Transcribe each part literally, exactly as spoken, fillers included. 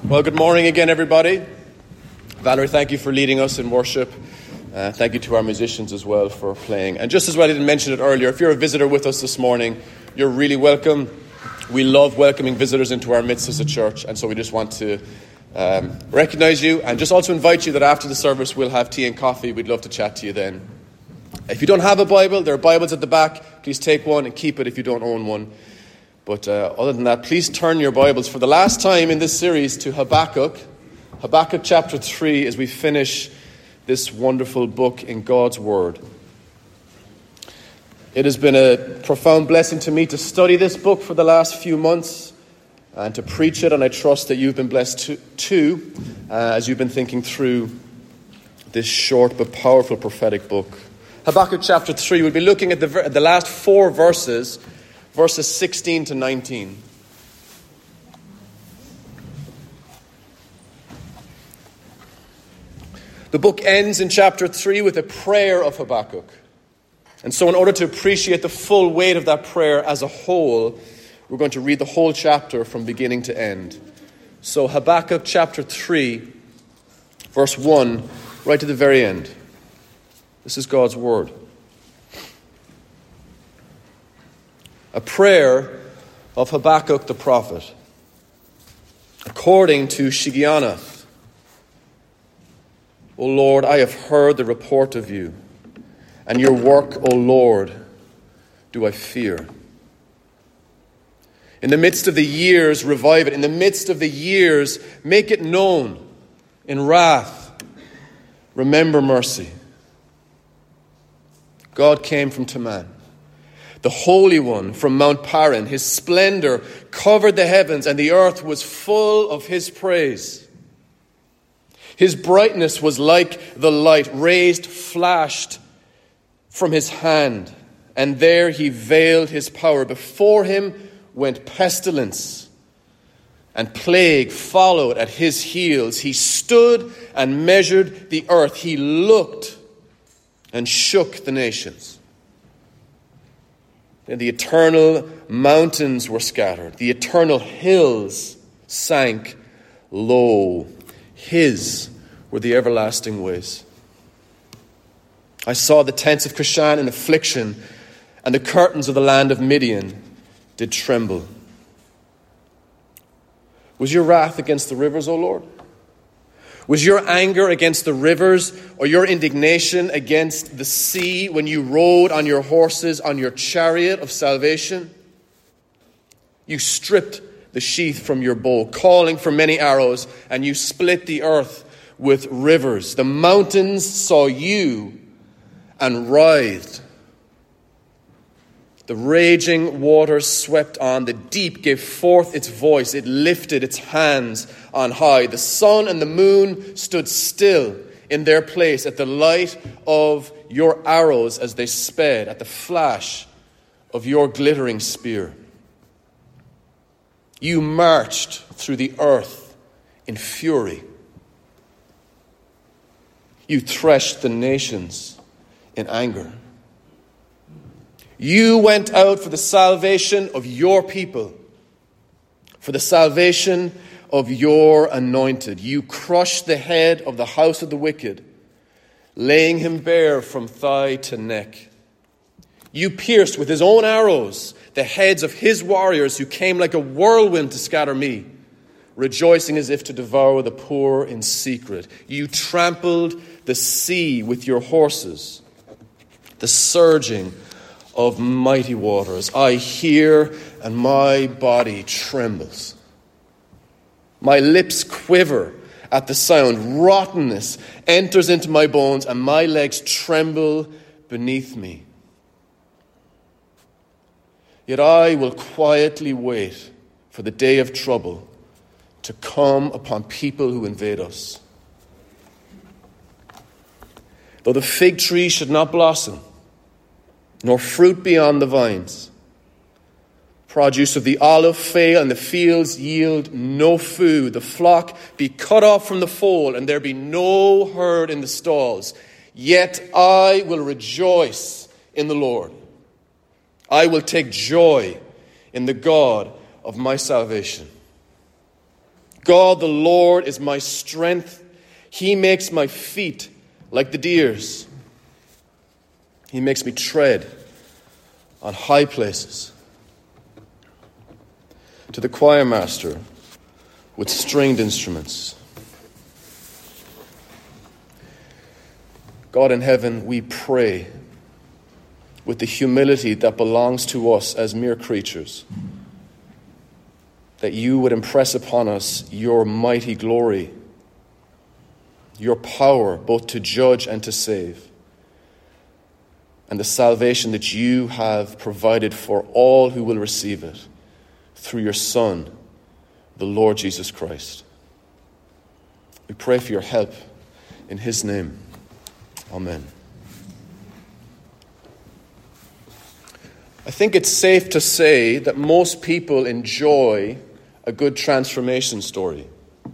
Well, good morning again, everybody. Valerie, thank you for leading us in worship. Uh, thank you to our musicians as well for playing. And just as well, I didn't mention it earlier, if you're a visitor with us this morning, you're really welcome. We love welcoming visitors into our midst as a church, and so we just want to um, recognize you and just also invite you that after the service we'll have tea and coffee. We'd love to chat to you then. If you don't have a Bible, there are Bibles at the back. Please take one and keep it if you don't own one. But uh, other than that, please turn your Bibles for the last time in this series to Habakkuk. Habakkuk chapter three as we finish this wonderful book in God's Word. It has been a profound blessing to me to study this book for the last few months and to preach it, and I trust that you've been blessed too, too uh, as you've been thinking through this short but powerful prophetic book. Habakkuk chapter three, we'll be looking at the, the last four verses, verses sixteen to nineteen. The book ends in chapter three with a prayer of Habakkuk. And so in order to appreciate the full weight of that prayer as a whole, we're going to read the whole chapter from beginning to end. So Habakkuk chapter three, verse one, right to the very end. This is God's word. A prayer of Habakkuk the prophet, according to Shigionoth. O Lord, I have heard the report of you, and your work, O Lord, do I fear. In the midst of the years, revive it. In the midst of the years, make it known. In wrath, remember mercy. God came from Teman, the Holy One from Mount Paran. His splendor covered the heavens, and the earth was full of his praise. His brightness was like the light, raised, flashed from his hand, and there he veiled his power. Before him went pestilence, and plague followed at his heels. He stood and measured the earth. He looked and shook the nations. And the eternal mountains were scattered. The eternal hills sank low. His were the everlasting ways. I saw the tents of Cushan in affliction, and the curtains of the land of Midian did tremble. Was your wrath against the rivers, O Lord? Was your anger against the rivers, or your indignation against the sea when you rode on your horses on your chariot of salvation? You stripped the sheath from your bow, calling for many arrows, and you split the earth with rivers. The mountains saw you and writhed. The raging waters swept on. The deep gave forth its voice. It lifted its hands on high. The sun and the moon stood still in their place at the light of your arrows as they sped, at the flash of your glittering spear. You marched through the earth in fury. You threshed the nations in anger. You went out for the salvation of your people, for the salvation of your anointed. You crushed the head of the house of the wicked, laying him bare from thigh to neck. You pierced with his own arrows the heads of his warriors who came like a whirlwind to scatter me, rejoicing as if to devour the poor in secret. You trampled the sea with your horses, the surging of mighty waters. I hear and my body trembles. My lips quiver at the sound. Rottenness enters into my bones and my legs tremble beneath me. Yet I will quietly wait for the day of trouble to come upon people who invade us. Though the fig tree should not blossom, nor fruit be on the vines, produce of the olive fail, and the fields yield no food, the flock be cut off from the fold, and there be no herd in the stalls, yet I will rejoice in the Lord. I will take joy in the God of my salvation. God the Lord is my strength. He makes my feet like the deer's. He makes me tread on high places. To the choir master with stringed instruments. God in heaven, we pray with the humility that belongs to us as mere creatures, that you would impress upon us your mighty glory, your power both to judge and to save, and the salvation that you have provided for all who will receive it through your Son, the Lord Jesus Christ. We pray for your help in his name. Amen. I think it's safe to say that most people enjoy a good transformation story.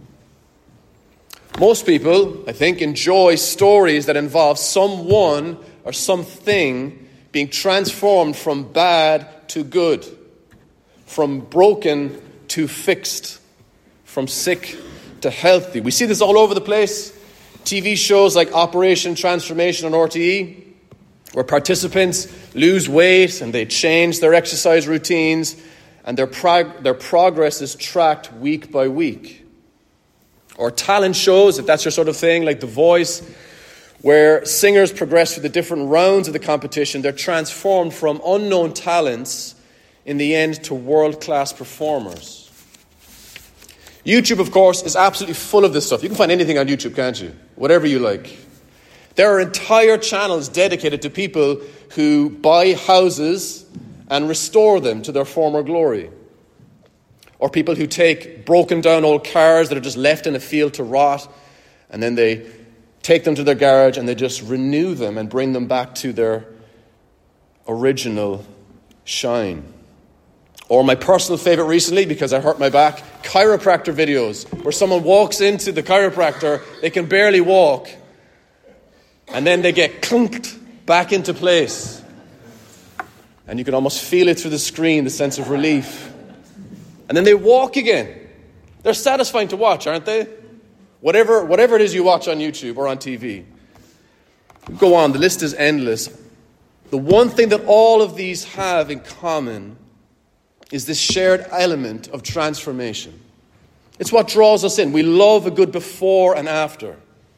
Most people, I think, enjoy stories that involve someone or something being transformed from bad to good, from broken to fixed, from sick to healthy. We see this all over the place. T V shows like Operation Transformation on R T E, where participants lose weight and they change their exercise routines, and their prog- their progress is tracked week by week. Or talent shows, if that's your sort of thing, like The Voice, where singers progress through the different rounds of the competition. They're transformed from unknown talents in the end to world-class performers. YouTube, of course, is absolutely full of this stuff. You can find anything on YouTube, can't you? Whatever you like. There are entire channels dedicated to people who buy houses and restore them to their former glory. Or people who take broken down old cars that are just left in a field to rot, and then they take them to their garage and they just renew them and bring them back to their original shine. Or my personal favorite recently, because I hurt my back, chiropractor videos, where someone walks into the chiropractor, they can barely walk, and then they get clunked back into place. And you can almost feel it through the screen, the sense of relief. And then they walk again. They're satisfying to watch, aren't they? Whatever, whatever it is you watch on YouTube or on T V. Go on, the list is endless. The one thing that all of these have in common is this shared element of transformation. It's what draws us in. We love a good before and after.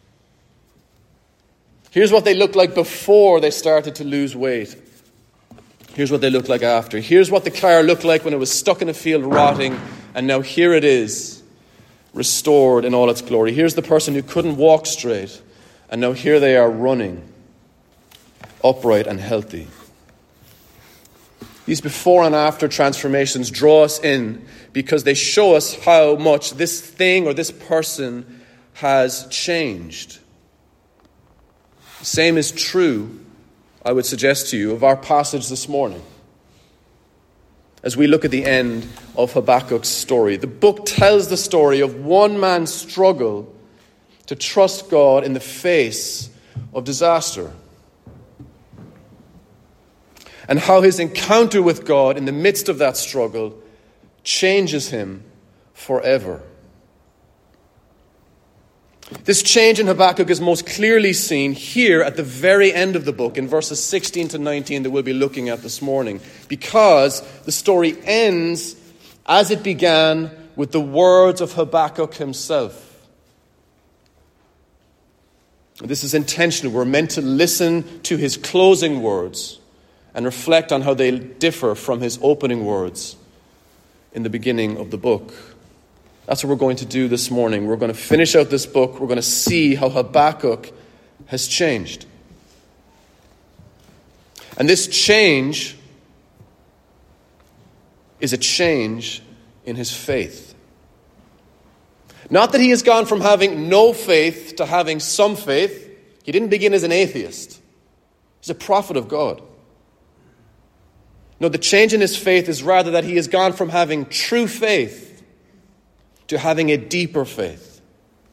Here's what they looked like before they started to lose weight. Here's what they look like after. Here's what the car looked like when it was stuck in a field rotting, and now here it is, restored in all its glory. Here's the person who couldn't walk straight, and now here they are running, upright and healthy. These before and after transformations draw us in because they show us how much this thing or this person has changed. The same is true, I would suggest to you, of our passage this morning. As we look at the end of Habakkuk's story, the book tells the story of one man's struggle to trust God in the face of disaster, and how his encounter with God in the midst of that struggle changes him forever. This change in Habakkuk is most clearly seen here at the very end of the book in verses sixteen to nineteen that we'll be looking at this morning, because the story ends as it began, with the words of Habakkuk himself. This is intentional. We're meant to listen to his closing words and reflect on how they differ from his opening words in the beginning of the book. That's what we're going to do this morning. We're going to finish out this book. We're going to see how Habakkuk has changed. And this change is a change in his faith. Not that he has gone from having no faith to having some faith. He didn't begin as an atheist. He's a prophet of God. No, the change in his faith is rather that he has gone from having true faith to having a deeper faith.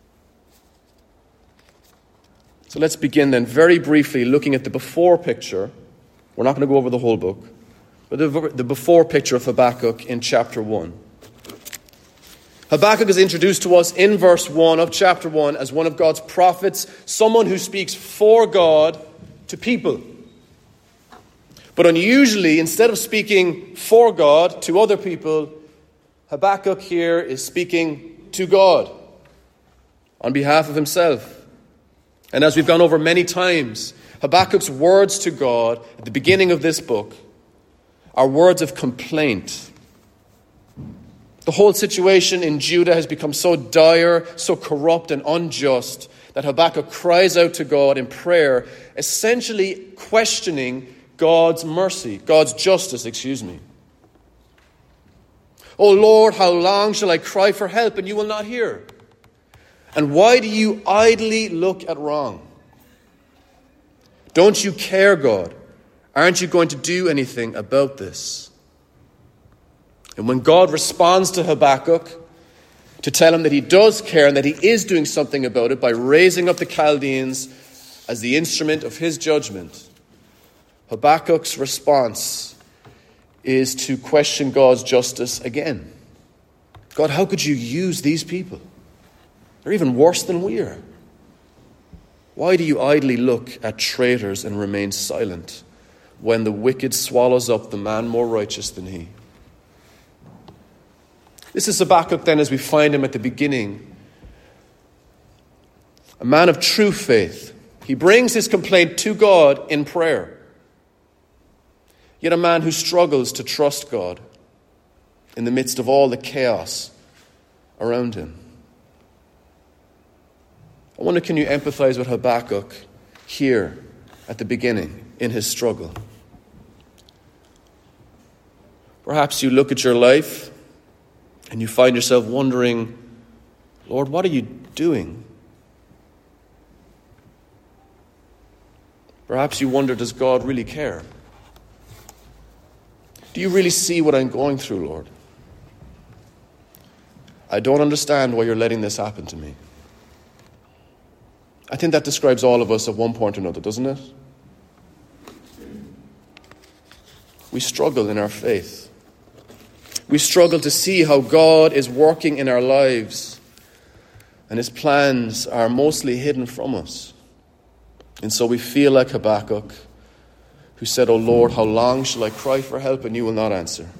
So let's begin then very briefly looking at the before picture. We're not going to go over the whole book, but the, the before picture of Habakkuk in chapter one. Habakkuk is introduced to us in verse one of chapter one as one of God's prophets, someone who speaks for God to people. But unusually, instead of speaking for God to other people, Habakkuk here is speaking to God on behalf of himself. And as we've gone over many times, Habakkuk's words to God at the beginning of this book are words of complaint. The whole situation in Judah has become so dire, so corrupt and unjust that Habakkuk cries out to God in prayer, essentially questioning God's mercy, God's justice, excuse me. "O Lord, how long shall I cry for help and you will not hear? And why do you idly look at wrong? Don't you care, God? Aren't you going to do anything about this?" And when God responds to Habakkuk to tell him that he does care and that he is doing something about it by raising up the Chaldeans as the instrument of his judgment, Habakkuk's response is to question God's justice again. God, how could you use these people? They're even worse than we are. Why do you idly look at traitors and remain silent when the wicked swallows up the man more righteous than he? This is Habakkuk then as we find him at the beginning. A man of true faith. He brings his complaint to God in prayer. Yet a man who struggles to trust God in the midst of all the chaos around him. I wonder, can you empathize with Habakkuk here at the beginning in his struggle? Perhaps you look at your life and you find yourself wondering, Lord, what are you doing? Perhaps you wonder, does God really care? Do you really see what I'm going through, Lord? I don't understand why you're letting this happen to me. I think that describes all of us at one point or another, doesn't it? We struggle in our faith. We struggle to see how God is working in our lives, and his plans are mostly hidden from us. And so we feel like Habakkuk, who said, "O Lord, how long shall I cry for help and you will not answer?"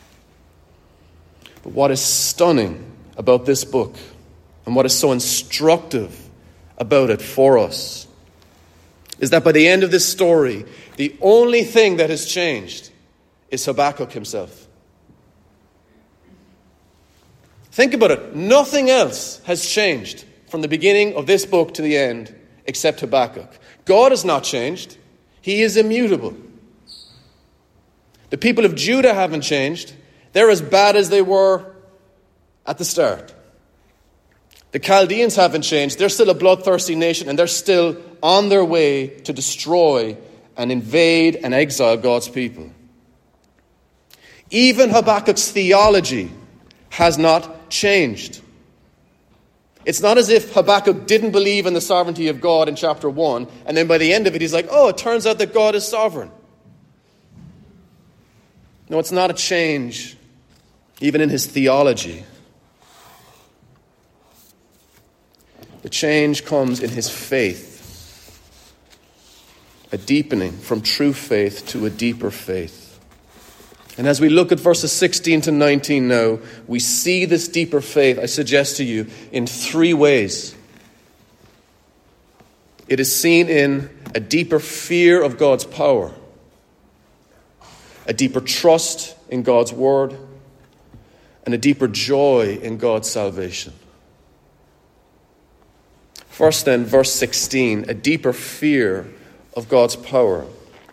But what is stunning about this book, and what is so instructive about it for us, is that by the end of this story, the only thing that has changed is Habakkuk himself. Think about it. Nothing else has changed from the beginning of this book to the end except Habakkuk. God has not changed. He is immutable. The people of Judah haven't changed. They're as bad as they were at the start. The Chaldeans haven't changed. They're still a bloodthirsty nation, and they're still on their way to destroy and invade and exile God's people. Even Habakkuk's theology has not changed. It's not as if Habakkuk didn't believe in the sovereignty of God in chapter one, and then by the end of it he's like, oh, it turns out that God is sovereign. No, it's not a change, even in his theology. The change comes in his faith. A deepening from true faith to a deeper faith. And as we look at verses sixteen to nineteen now, we see this deeper faith, I suggest to you, in three ways. It is seen in a deeper fear of God's power, a deeper trust in God's word, and a deeper joy in God's salvation. First then, verse sixteen, a deeper fear of God's power.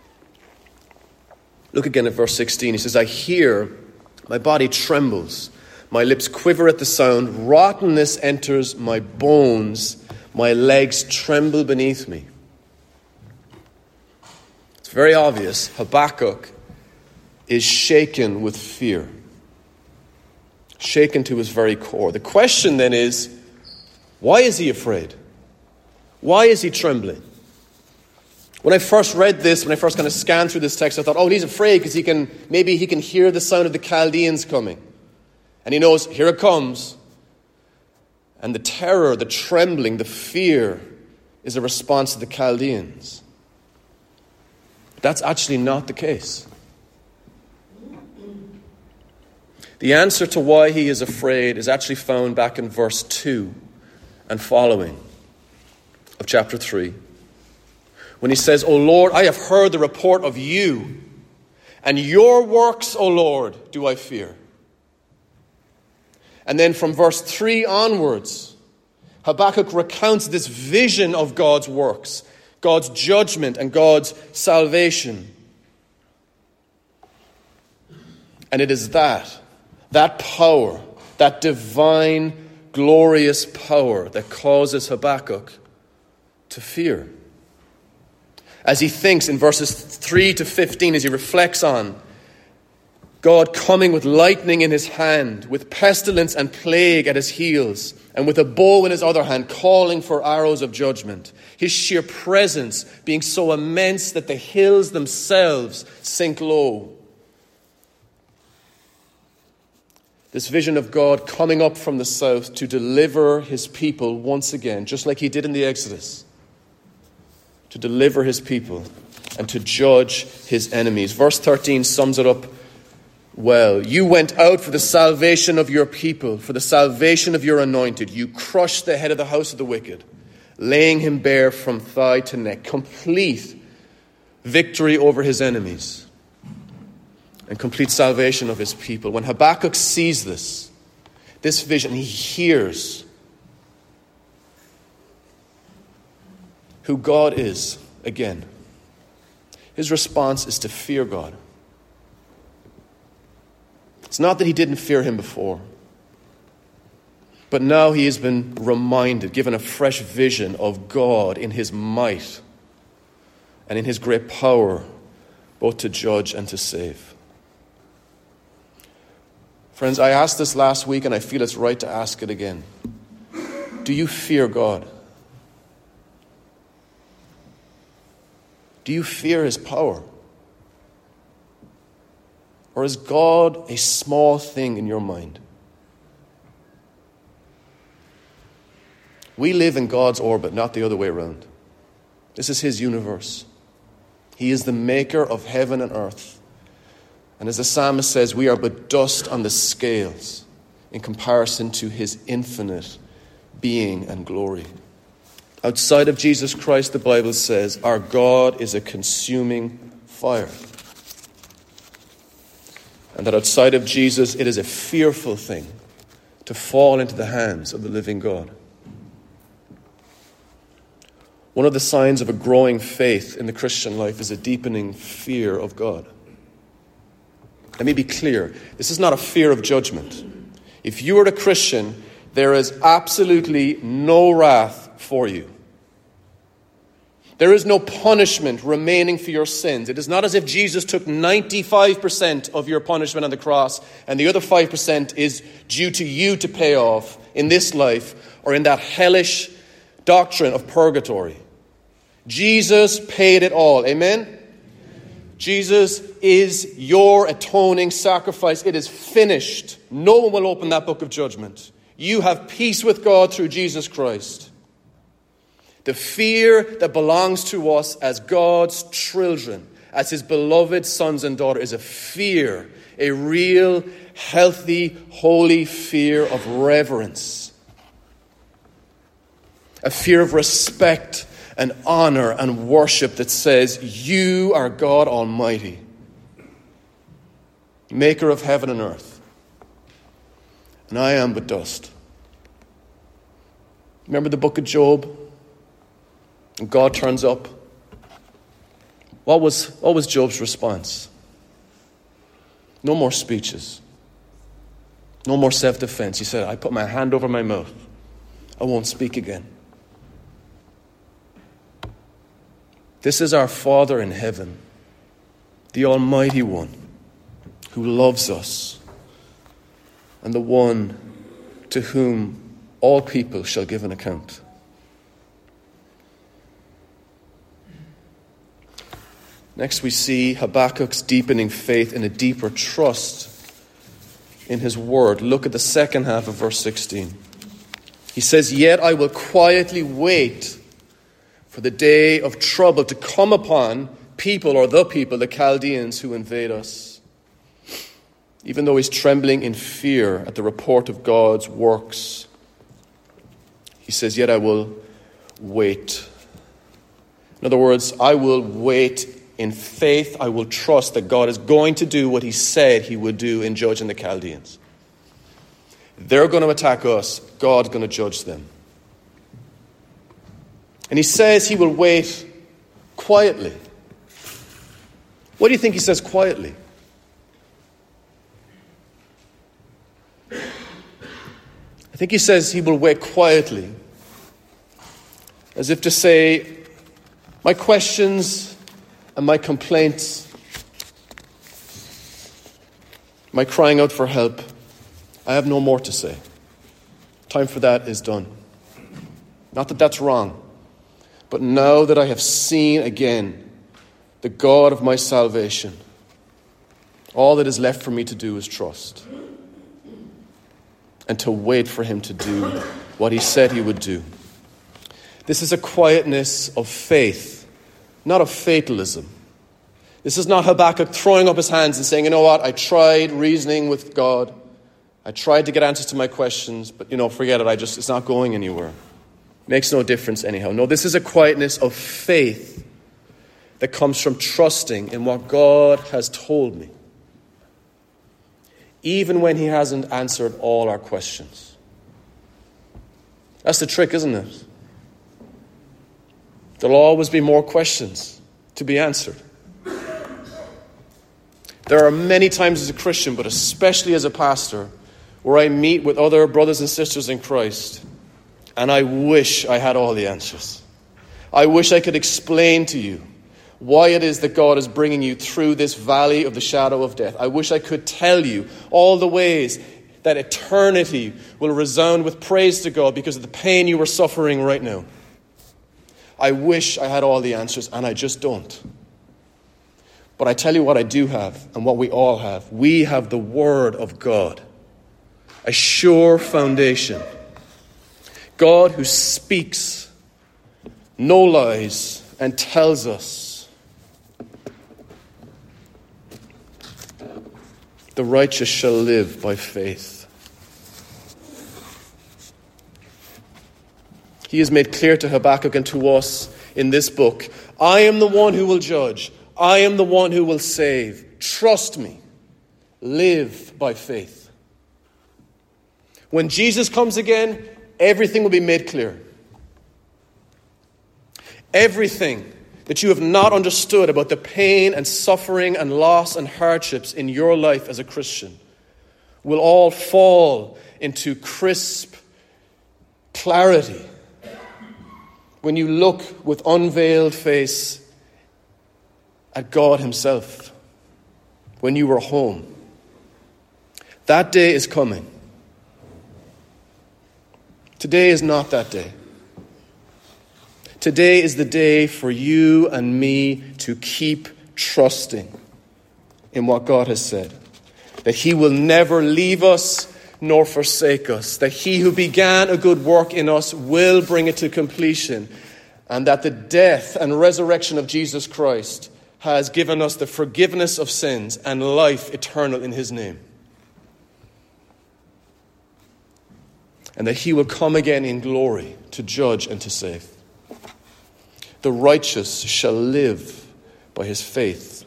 Look again at verse sixteen. He says, I hear, my body trembles, my lips quiver at the sound, rottenness enters my bones, my legs tremble beneath me. It's very obvious, Habakkuk is shaken with fear. Shaken to his very core. The question then is, why is he afraid? Why is he trembling? When I first read this, when I first kind of scanned through this text, I thought, oh, he's afraid because he can, maybe he can hear the sound of the Chaldeans coming. And he knows, here it comes. And the terror, the trembling, the fear is a response to the Chaldeans. But that's actually not the case. The answer to why he is afraid is actually found back in verse two and following of chapter three. When he says, O Lord, I have heard the report of you, and your works, O Lord, do I fear. And then from verse three onwards, Habakkuk recounts this vision of God's works, God's judgment and God's salvation. And it is that, that power, that divine, glorious power that causes Habakkuk to fear. As he thinks in verses three to fifteen, as he reflects on God coming with lightning in his hand, with pestilence and plague at his heels, and with a bow in his other hand, calling for arrows of judgment. His sheer presence being so immense that the hills themselves sink low. This vision of God coming up from the south to deliver his people once again, just like he did in the Exodus. To deliver his people and to judge his enemies. Verse thirteen sums it up well. You went out for the salvation of your people, for the salvation of your anointed. You crushed the head of the house of the wicked, laying him bare from thigh to neck. Complete victory over his enemies and complete salvation of his people. When Habakkuk sees this, this vision, he hears who God is again. His response is to fear God. It's not that he didn't fear him before, but now he has been reminded, given a fresh vision of God in his might and in his great power, both to judge and to save. Friends, I asked this last week and I feel it's right to ask it again. Do you fear God? Do you fear his power? Or is God a small thing in your mind? We live in God's orbit, not the other way around. This is his universe. He is the maker of heaven and earth. And as the psalmist says, we are but dust on the scales in comparison to his infinite being and glory. Outside of Jesus Christ, the Bible says, our God is a consuming fire. And that outside of Jesus, it is a fearful thing to fall into the hands of the living God. One of the signs of a growing faith in the Christian life is a deepening fear of God. Let me be clear. This is not a fear of judgment. If you are a Christian, there is absolutely no wrath for you. There is no punishment remaining for your sins. It is not as if Jesus took ninety-five percent of your punishment on the cross and the other five percent is due to you to pay off in this life or in that hellish doctrine of purgatory. Jesus paid it all. Amen? Jesus is your atoning sacrifice. It is finished. No one will open that book of judgment. You have peace with God through Jesus Christ. The fear that belongs to us as God's children, as his beloved sons and daughters, is a fear, a real, healthy, holy fear of reverence. A fear of respect and honor and worship that says, you are God Almighty, maker of heaven and earth, and I am but dust. Remember the book of Job? And God turns up. What was, what was Job's response? No more speeches. No more self-defense. He said, I put my hand over my mouth. I won't speak again. This is our Father in heaven, the Almighty One, who loves us, and the one to whom all people shall give an account. Next, we see Habakkuk's deepening faith in a deeper trust in his word. Look at the second half of verse sixteen. He says, yet I will quietly wait for the day of trouble to come upon people, or the people, the Chaldeans who invade us. Even though he's trembling in fear at the report of God's works, he says, yet I will wait. In other words, I will wait in faith. I will trust that God is going to do what he said he would do in judging the Chaldeans. They're going to attack us. God's going to judge them. And he says he will wait quietly. What do you think he says quietly? I think he says he will wait quietly, as if to say, my questions and my complaints, my crying out for help, I have no more to say. Time for that is done. Not that that's wrong, but now that I have seen again the God of my salvation, all that is left for me to do is trust and to wait for him to do what he said he would do. This is a quietness of faith, not of fatalism. This is not Habakkuk throwing up his hands and saying, you know what, I tried reasoning with God. I tried to get answers to my questions, but, you know, forget it. I just, it's not going anywhere. Makes no difference anyhow. No, this is a quietness of faith that comes from trusting in what God has told me, even when he hasn't answered all our questions. That's the trick, isn't it? There'll always be more questions to be answered. There are many times as a Christian, but especially as a pastor, where I meet with other brothers and sisters in Christ, and I wish I had all the answers. I wish I could explain to you why it is that God is bringing you through this valley of the shadow of death. I wish I could tell you all the ways that eternity will resound with praise to God because of the pain you are suffering right now. I wish I had all the answers, and I just don't. But I tell you what I do have, and what we all have. We have the Word of God, a sure foundation. God who speaks, no lies, and tells us the righteous shall live by faith. He has made clear to Habakkuk and to us in this book, I am the one who will judge. I am the one who will save. Trust me. Live by faith. When Jesus comes again, everything will be made clear. Everything that you have not understood about the pain and suffering and loss and hardships in your life as a Christian will all fall into crisp clarity when you look with unveiled face at God himself, when you were home. That day is coming. Today is not that day. Today is the day for you and me to keep trusting in what God has said. That he will never leave us nor forsake us. That he who began a good work in us will bring it to completion. And that the death and resurrection of Jesus Christ has given us the forgiveness of sins and life eternal in his name. And that he will come again in glory to judge and to save. The righteous shall live by his faith.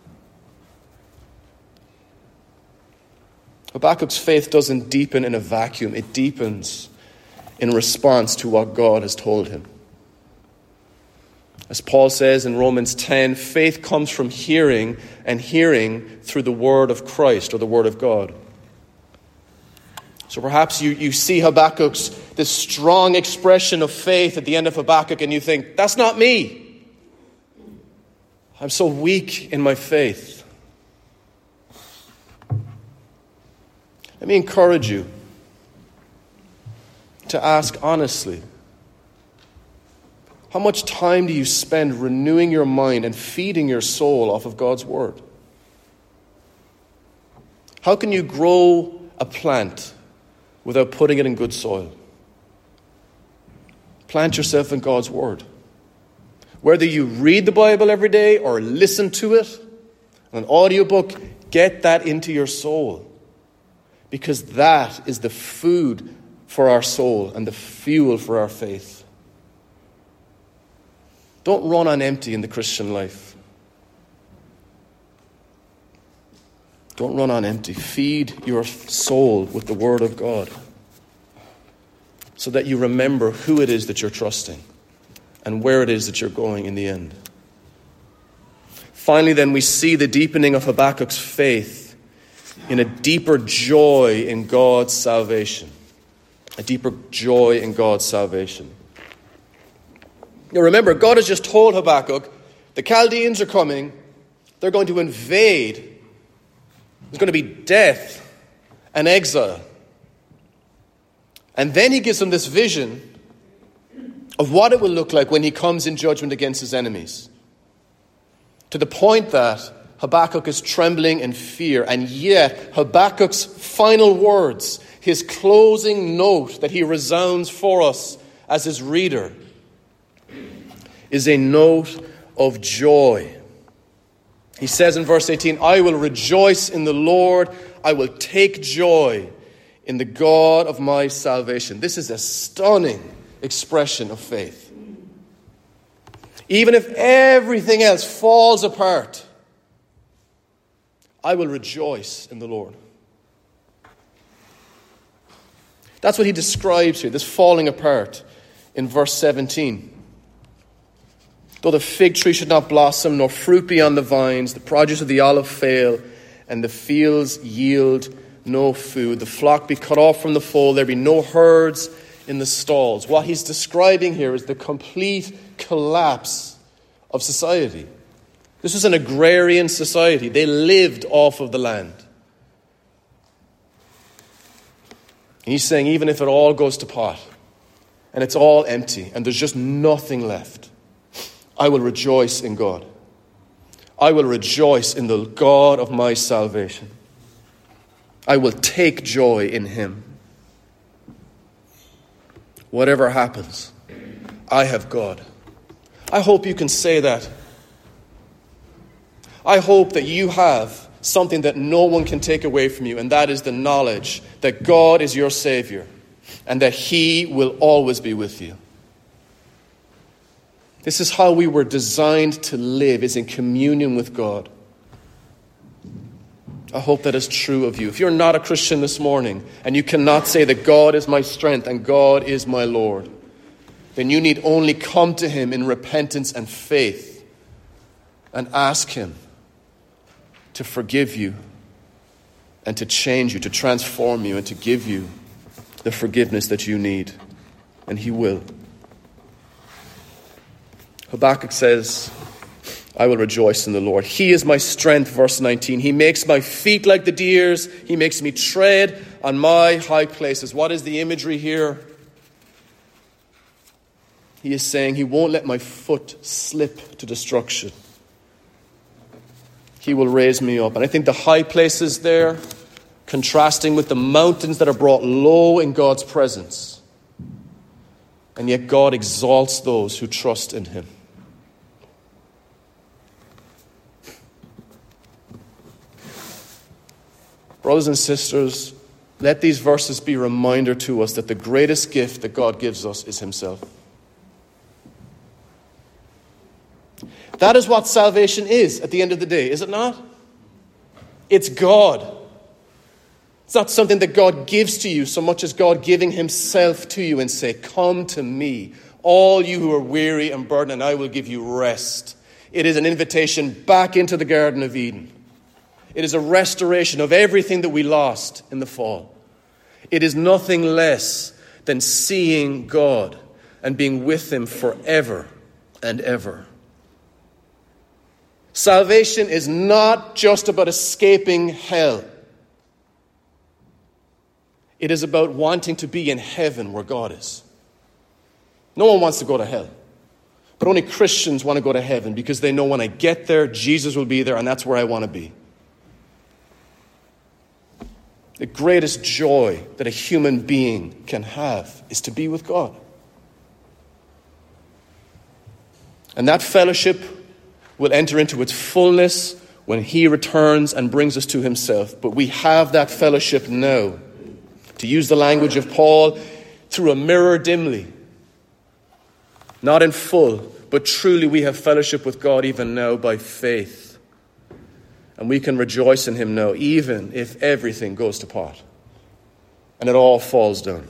Habakkuk's faith doesn't deepen in a vacuum. It deepens in response to what God has told him. As Paul says in Romans ten, faith comes from hearing, and hearing through the word of Christ, or the word of God. So perhaps you, you see Habakkuk's, this strong expression of faith at the end of Habakkuk, and you think, that's not me. I'm so weak in my faith. Let me encourage you to ask honestly, how much time do you spend renewing your mind and feeding your soul off of God's word? How can you grow a plant without putting it in good soil? Plant yourself in God's word. Whether you read the Bible every day or listen to it on an audiobook, get that into your soul. Because that is the food for our soul and the fuel for our faith. Don't run on empty in the Christian life. Don't run on empty. Feed your soul with the Word of God so that you remember who it is that you're trusting and where it is that you're going in the end. Finally, then, we see the deepening of Habakkuk's faith in a deeper joy in God's salvation. A deeper joy in God's salvation. Now remember, God has just told Habakkuk, the Chaldeans are coming, they're going to invade. There's going to be death and exile. And then he gives him this vision of what it will look like when he comes in judgment against his enemies. To the point that Habakkuk is trembling in fear. And yet, Habakkuk's final words, his closing note that he resounds for us as his reader, is a note of joy. He says in verse eighteen, I will rejoice in the Lord. I will take joy in the God of my salvation. This is a stunning expression of faith. Even if everything else falls apart, I will rejoice in the Lord. That's what he describes here, this falling apart in verse seventeen. Though the fig tree should not blossom, nor fruit be on the vines, the produce of the olive fail, and the fields yield no food, the flock be cut off from the fold, there be no herds in the stalls. What he's describing here is the complete collapse of society. This was an agrarian society. They lived off of the land. And he's saying, even if it all goes to pot, and it's all empty, and there's just nothing left, I will rejoice in God. I will rejoice in the God of my salvation. I will take joy in him. Whatever happens, I have God. I hope you can say that. I hope that you have something that no one can take away from you, and that is the knowledge that God is your Savior and that he will always be with you. This is how we were designed to live, is in communion with God. I hope that is true of you. If you're not a Christian this morning and you cannot say that God is my strength and God is my Lord, then you need only come to him in repentance and faith and ask him to forgive you and to change you, to transform you and to give you the forgiveness that you need. And he will. Habakkuk says, I will rejoice in the Lord. He is my strength, verse nineteen. He makes my feet like the deer's. He makes me tread on my high places. What is the imagery here? He is saying he won't let my foot slip to destruction. He will raise me up. And I think the high places there, contrasting with the mountains that are brought low in God's presence. And yet God exalts those who trust in him. Brothers and sisters, let these verses be a reminder to us that the greatest gift that God gives us is himself. That is what salvation is at the end of the day, is it not? It's God. It's not something that God gives to you so much as God giving himself to you and say, come to me, all you who are weary and burdened, and I will give you rest. It is an invitation back into the Garden of Eden. It is a restoration of everything that we lost in the fall. It is nothing less than seeing God and being with him forever and ever. Salvation is not just about escaping hell. It is about wanting to be in heaven where God is. No one wants to go to hell. But only Christians want to go to heaven because they know when I get there, Jesus will be there, and that's where I want to be. The greatest joy that a human being can have is to be with God. And that fellowship will enter into its fullness when he returns and brings us to himself. But we have that fellowship now. To use the language of Paul, through a mirror dimly. Not in full, but truly we have fellowship with God even now by faith. And we can rejoice in him now, even if everything goes to pot and it all falls down.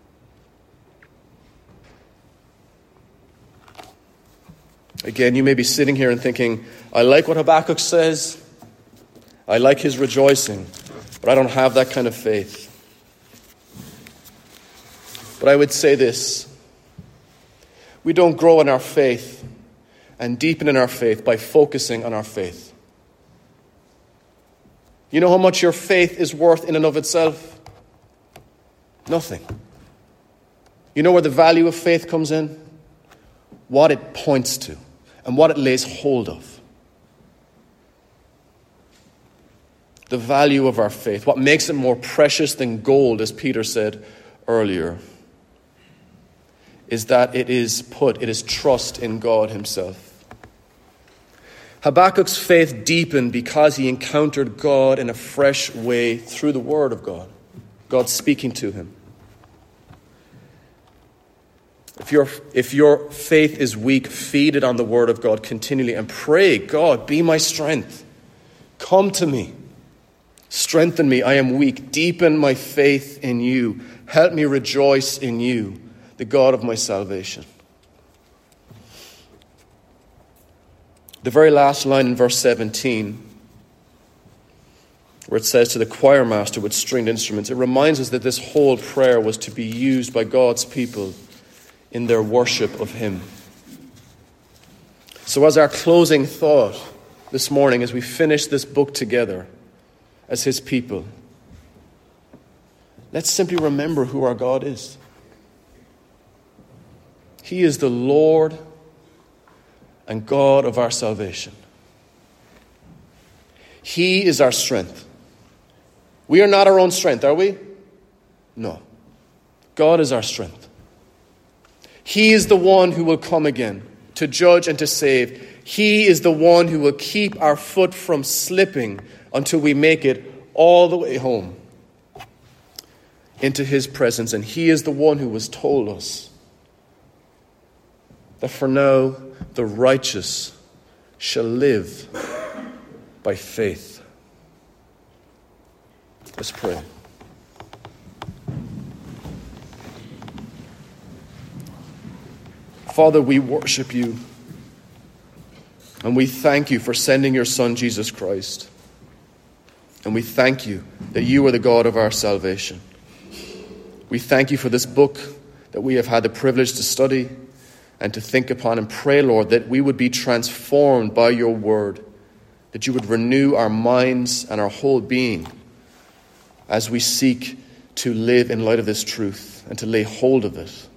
Again, you may be sitting here and thinking, I like what Habakkuk says. I like his rejoicing, but I don't have that kind of faith. But I would say this. We don't grow in our faith and deepen in our faith by focusing on our faith. You know how much your faith is worth in and of itself? Nothing. You know where the value of faith comes in? What it points to and what it lays hold of. The value of our faith, what makes it more precious than gold, as Peter said earlier, is that it is put, it is trust in God himself. Habakkuk's faith deepened because he encountered God in a fresh way through the word of God. God speaking to him. If your, if your faith is weak, feed it on the word of God continually and pray, God, be my strength. Come to me. Strengthen me. I am weak. Deepen my faith in you. Help me rejoice in you, the God of my salvation. The very last line in verse seventeen, where it says to the choir master with stringed instruments, it reminds us that this whole prayer was to be used by God's people in their worship of him. So as our closing thought this morning, as we finish this book together as his people, let's simply remember who our God is. He is the Lord and God of our salvation. He is our strength. We are not our own strength, are we? No. God is our strength. He is the one who will come again to judge and to save. He is the one who will keep our foot from slipping until we make it all the way home into his presence. And he is the one who has told us that for now the righteous shall live by faith. Let's pray. Father, we worship you and we thank you for sending your Son, Jesus Christ. And we thank you that you are the God of our salvation. We thank you for this book that we have had the privilege to study and to think upon, and pray, Lord, that we would be transformed by your word, that you would renew our minds and our whole being as we seek to live in light of this truth and to lay hold of it.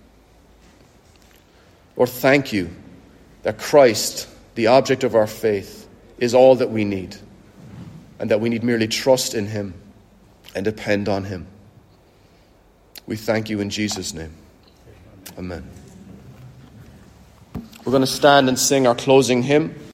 Lord, thank you that Christ, the object of our faith, is all that we need, and that we need merely trust in him and depend on him. We thank you in Jesus' name. Amen. We're going to stand and sing our closing hymn.